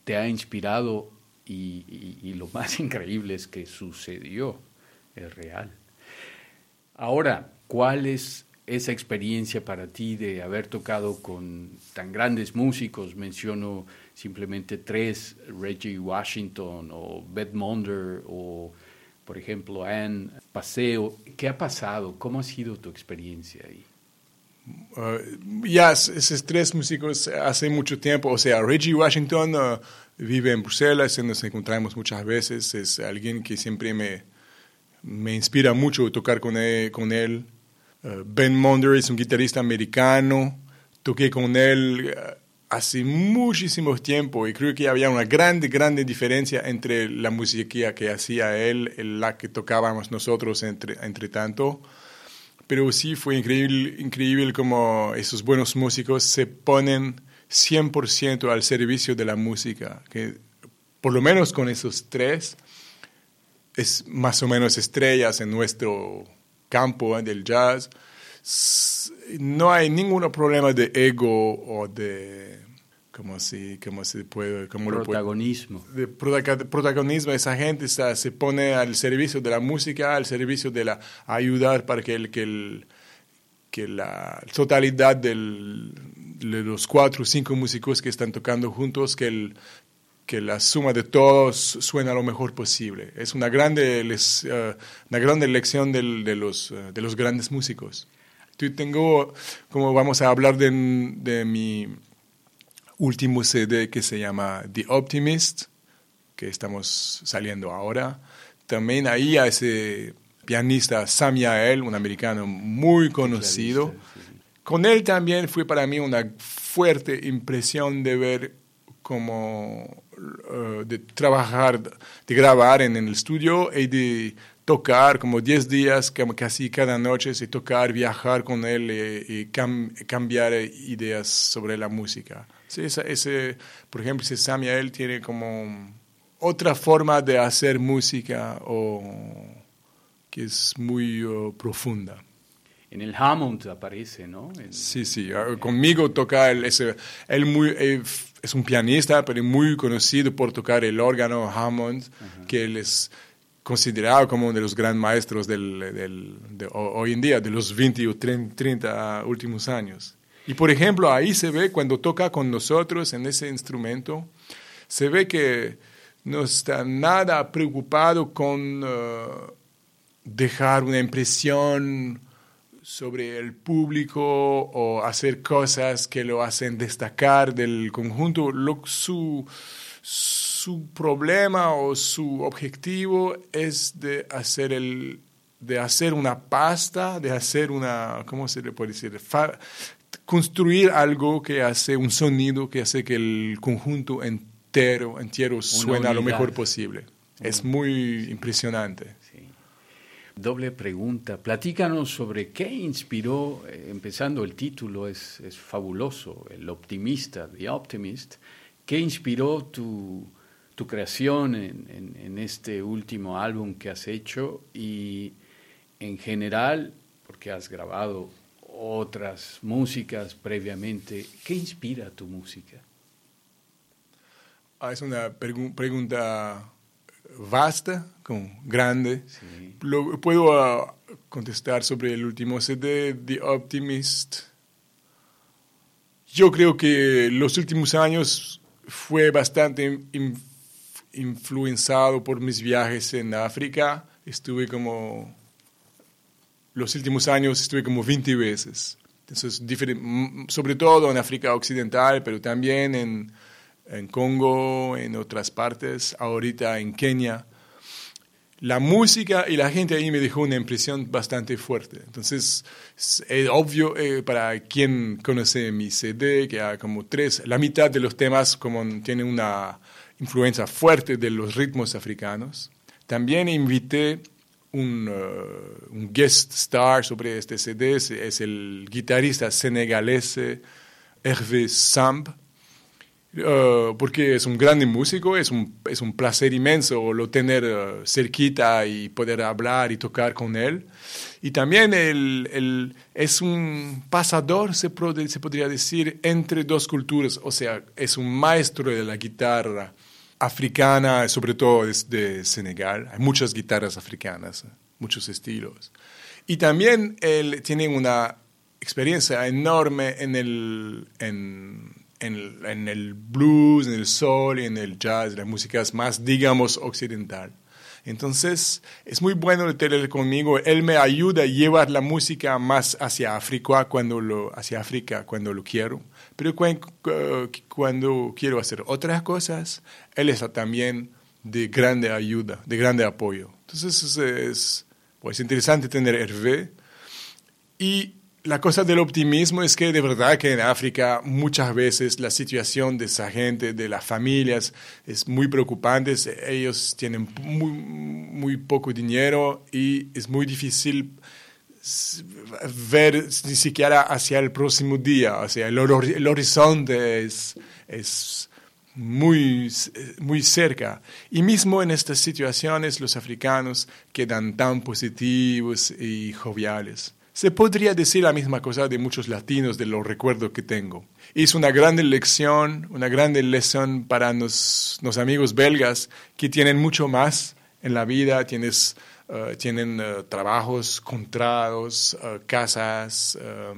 te ha inspirado y lo más increíble es que sucedió, es real. Ahora, ¿cuál es esa experiencia para ti de haber tocado con tan grandes músicos? Menciono simplemente tres: Reggie Washington o Beth Monder o, por ejemplo, Anne Paseo. ¿Qué ha pasado? ¿Cómo ha sido tu experiencia ahí? Ya, esos tres músicos hace mucho tiempo, o sea, Reggie Washington vive en Bruselas, nos encontramos muchas veces, es alguien que siempre me inspira mucho tocar con él. Ben Monder es un guitarrista americano, toqué con él hace muchísimo tiempo y creo que había una grande diferencia entre la música que hacía él y la que tocábamos nosotros entre tanto. Pero sí fue increíble como esos buenos músicos se ponen 100% al servicio de la música, que por lo menos con esos tres es más o menos estrellas en nuestro campo del jazz. No hay ningún problema de ego o de protagonismo. De protagonismo. Esa gente se pone al servicio de la música, al servicio de ayudar para que la totalidad de los 4 o 5 músicos que están tocando juntos, que la suma de todos suena lo mejor posible. Es una grande lección de los grandes músicos. Como vamos a hablar de mi último CD que se llama The Optimist, que estamos saliendo ahora. También ahí a ese pianista Sam Yael, un americano muy conocido. Con él también fue para mí una fuerte impresión de ver cómo de trabajar, de grabar en el estudio y de tocar como 10 días, casi cada noche, y tocar, viajar con él y cambiar ideas sobre la música. Sí, por ejemplo, ese Sam Yael tiene como otra forma de hacer música que es muy profunda. En el Hammond aparece, ¿no? Sí. Conmigo toca él es un pianista, pero muy conocido por tocar el órgano Hammond, que él es considerado como uno de los grandes maestros de hoy en día, de los 20 o 30 últimos años. Y por ejemplo, ahí se ve cuando toca con nosotros en ese instrumento, se ve que no está nada preocupado con dejar una impresión sobre el público o hacer cosas que lo hacen destacar del conjunto. Su problema o su objetivo es de hacer una pasta, de hacer ¿cómo se le puede decir? Construir algo que hace un sonido que hace que el conjunto entero suena lo mejor posible. Es muy impresionante. Sí. Doble pregunta. Platícanos sobre qué inspiró, empezando el título, es fabuloso, El Optimista, The Optimist. ¿Qué inspiró tu creación en este último álbum que has hecho y en general, porque has grabado otras músicas previamente, ¿qué inspira tu música? Es una pregunta vasta, grande. Sí. Puedo contestar sobre el último CD, The Optimist. Yo creo que los últimos años fue bastante influenciado por mis viajes en África. Los últimos años estuve como 20 veces. Entonces, sobre todo en África Occidental, pero también en Congo, en otras partes, ahorita en Kenia. La música y la gente ahí me dejó una impresión bastante fuerte. Entonces, es obvio para quien conoce mi CD, que hay como la mitad de los temas tienen una influencia fuerte de los ritmos africanos. También invité un guest star sobre este CD, es el guitarrista senegalés Hervé Samb. porque es un gran músico, es un placer inmenso lo tener cerquita y poder hablar y tocar con él. Y también él es un pasador, se podría decir, entre dos culturas, o sea, es un maestro de la guitarra africana, sobre todo de Senegal. Hay muchas guitarras africanas, muchos estilos. Y también él tiene una experiencia enorme en el blues, en el soul y en el jazz, las músicas más, digamos, occidental. Entonces, es muy bueno tenerlo conmigo. Él me ayuda a llevar la música más hacia África cuando lo quiero. Pero cuando quiero hacer otras cosas, él está también de grande ayuda, de grande apoyo. Entonces, es interesante tener Hervé. Y la cosa del optimismo es que de verdad que en África muchas veces la situación de esa gente, de las familias, es muy preocupante. Ellos tienen muy poco dinero y es muy difícil ver ni siquiera hacia el próximo día. O sea, el horizonte es muy cerca. Y mismo en estas situaciones los africanos quedan tan positivos y joviales. Se podría decir la misma cosa de muchos latinos, de los recuerdos que tengo. Es una gran lección para los amigos belgas que tienen mucho más en la vida, tienen trabajos, contratos, casas,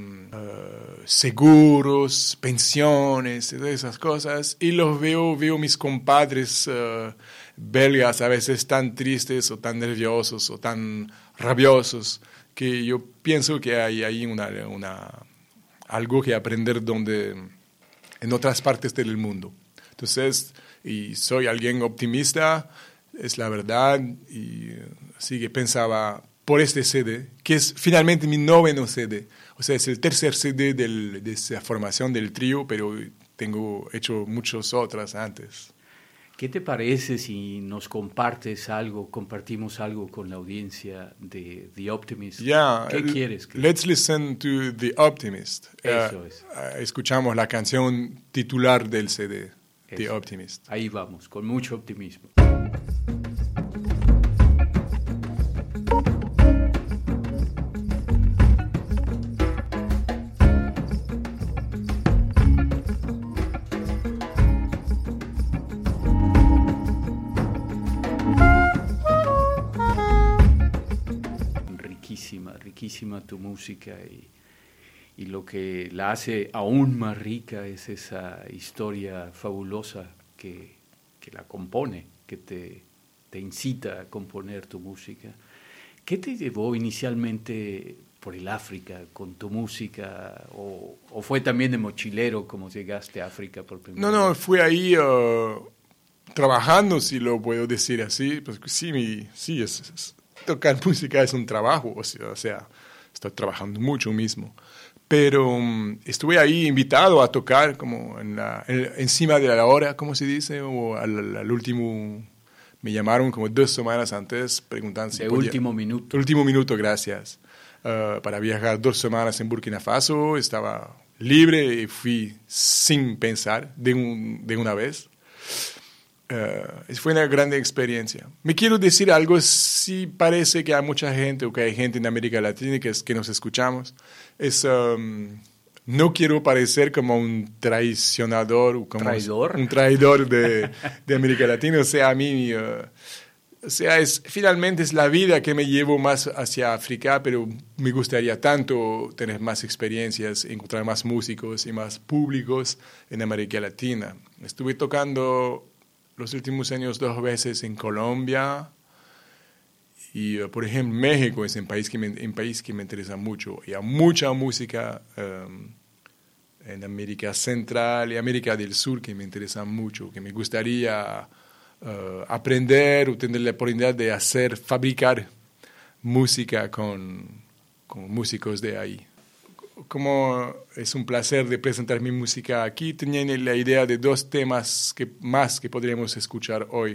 seguros, pensiones, todas esas cosas. Y los veo mis compadres belgas a veces tan tristes o tan nerviosos o tan rabiosos, que yo pienso que hay ahí algo que aprender en otras partes del mundo. Entonces, y soy alguien optimista, es la verdad, y así que pensaba por este CD, que es finalmente mi 9º CD, o sea, es el tercer CD de esa formación del trío, pero tengo hecho muchos otras antes. ¿Qué te parece si nos compartimos algo con la audiencia de The Optimist? Yeah, ¿Qué quieres? Let's listen to The Optimist. Eso es. Escuchamos la canción titular del CD, The Optimist. Ahí vamos, con mucho optimismo. Riquísima tu música y lo que la hace aún más rica es esa historia fabulosa que la compone, que te incita a componer tu música. ¿Qué te llevó inicialmente por el África con tu música? ¿O fue también de mochilero como llegaste a África por primera vez? No, fui ahí trabajando, si lo puedo decir así. Pues sí, tocar música es un trabajo, o sea, estoy trabajando mucho mismo. Pero estuve ahí invitado a tocar como encima de la hora, ¿cómo se dice? O al último, me llamaron como 2 semanas antes preguntando si último minuto. Último minuto, gracias. Para viajar 2 semanas en Burkina Faso, estaba libre y fui sin pensar de una vez. Fue una gran experiencia. Me quiero decir algo, sí parece que hay mucha gente, o que hay gente en América Latina que nos escuchamos. No quiero parecer como un traicionador, o como un traidor de América Latina. O sea, a mí, finalmente es la vida que me llevo más hacia África, pero me gustaría tanto tener más experiencias, encontrar más músicos y más públicos en América Latina. Estuve tocando los últimos años 2 veces en Colombia y, por ejemplo, México es un país que me interesa mucho. Y hay mucha música en América Central y América del Sur que me interesa mucho, que me gustaría aprender o tener la oportunidad de fabricar música con músicos de ahí. Como es un placer de presentar mi música aquí, tenía la idea de 2 temas que podríamos escuchar hoy.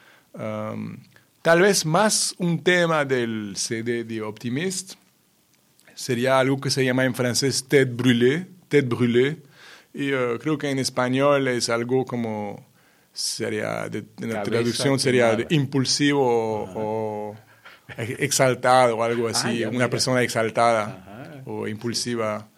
Tal vez más un tema del CD de Optimist sería algo que se llama en francés Tête brûlée, Y creo que en español es algo como, en la traducción sería impulsivo o exaltado o algo así, una persona exaltada o impulsiva.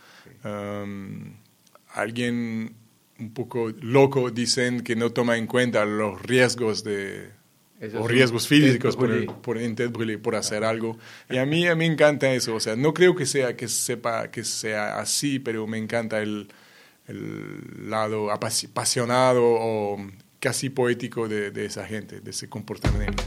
Alguien un poco loco dicen que no toma en cuenta los riesgos o riesgos físicos por hacer algo. Y a mí me encanta eso. O sea, no creo que sea así, pero me encanta el lado apasionado o casi poético de esa gente, de ese comportamiento.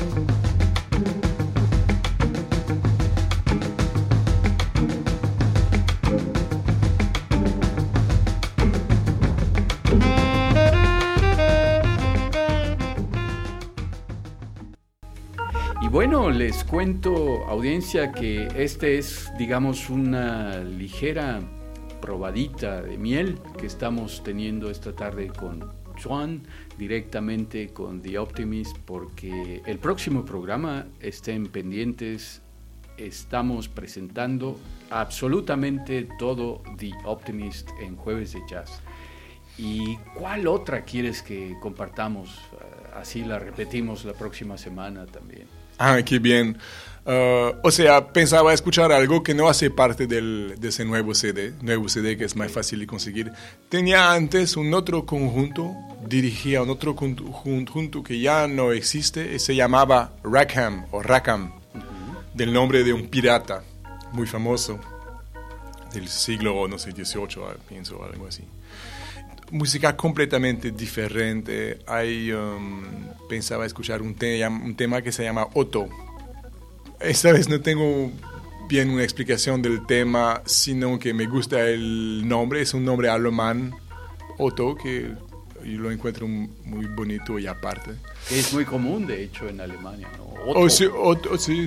Bueno, les cuento, audiencia, que este es, digamos, una ligera probadita de miel que estamos teniendo esta tarde con Joan, directamente con The Optimist, porque el próximo programa, estén pendientes, estamos presentando absolutamente todo The Optimist en Jueves de Jazz. ¿Y cuál otra quieres que compartamos? Así la repetimos la próxima semana también. Ah, qué bien. O sea, pensaba escuchar algo que no hace parte de ese nuevo CD que es más fácil de conseguir. Tenía antes un otro conjunto, dirigía un otro conjunto que ya no existe, y se llamaba Rackham, del nombre de un pirata muy famoso del siglo, no sé, XVIII, pienso, algo así. Música completamente diferente. Pensaba escuchar un tema que se llama Otto. Esta vez no tengo bien una explicación del tema, sino que me gusta el nombre. Es un nombre alemán, Otto, que yo lo encuentro muy bonito y aparte. Es muy común, de hecho, en Alemania, ¿no? Otto. Otto, sí.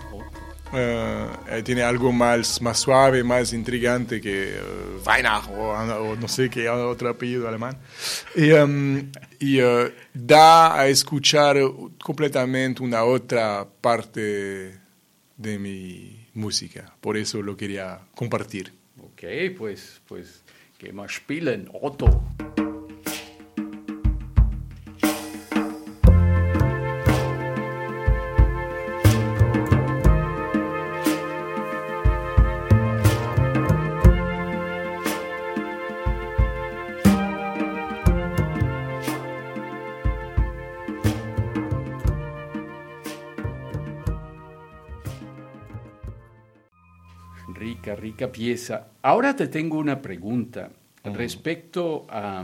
Tiene algo más suave, más intrigante que Weihnacht o no sé qué otro apellido alemán. Y da a escuchar completamente una otra parte de mi música. Por eso lo quería compartir. Ok, pues que más spielen, Otto. Rica pieza. Ahora te tengo una pregunta respecto a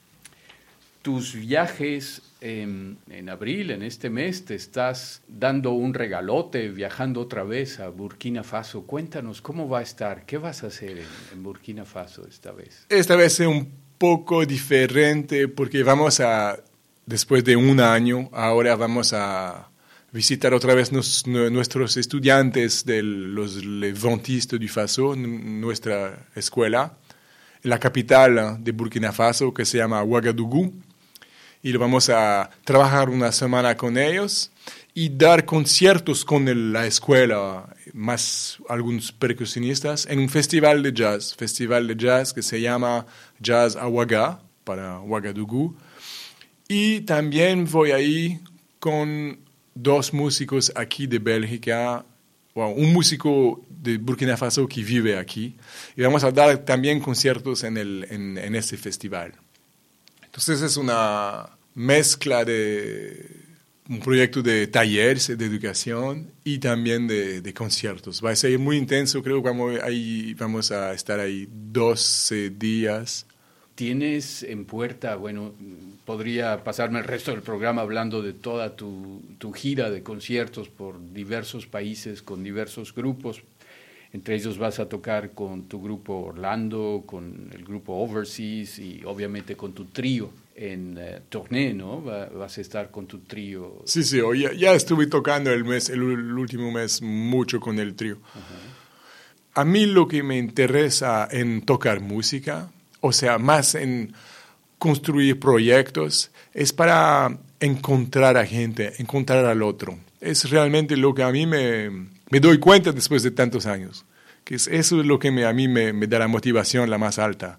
tus viajes en abril, en este mes. Te estás dando un regalote viajando otra vez a Burkina Faso. Cuéntanos cómo va a estar, qué vas a hacer en Burkina Faso esta vez. Esta vez es un poco diferente porque después de un año, ahora vamos a visitar otra vez nuestros estudiantes de los Adventistes du Faso, nuestra escuela, en la capital de Burkina Faso, que se llama Ouagadougou. Y vamos a trabajar una semana con ellos y dar conciertos con la escuela, más algunos percusionistas, en un festival de jazz que se llama Jazz a Ouaga, para Ouagadougou. Y también voy ahí con 2 músicos aquí de Bélgica, un músico de Burkina Faso que vive aquí, y vamos a dar también conciertos en este festival. Entonces es una mezcla de un proyecto de talleres de educación y también de conciertos. Va a ser muy intenso, creo que vamos a estar ahí 12 días. Tienes en puerta, bueno, podría pasarme el resto del programa hablando de toda tu gira de conciertos por diversos países, con diversos grupos. Entre ellos vas a tocar con tu grupo Orlando, con el grupo Overseas y obviamente con tu trío en Tournai, ¿no? Vas a estar con tu trío. Sí, ya estuve tocando el último mes mucho con el trío. Uh-huh. A mí lo que me interesa en tocar música, o sea, más en construir proyectos, es para encontrar a gente, encontrar al otro. Es realmente lo que a mí me doy cuenta después de tantos años, que eso es lo que a mí me da la motivación la más alta.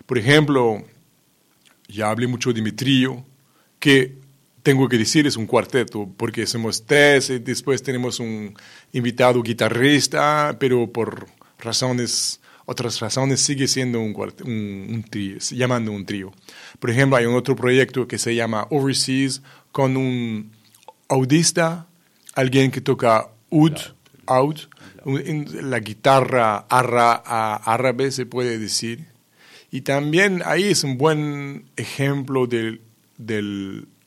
Por ejemplo, ya hablé mucho de mi trío, que tengo que decir es un cuarteto, porque somos tres y después tenemos un invitado guitarrista, pero por otras razones sigue siendo un trío, llamando un trío. Por ejemplo, hay un otro proyecto que se llama Overseas, con un audista, alguien que toca la guitarra árabe, se puede decir. Y también ahí es un buen ejemplo del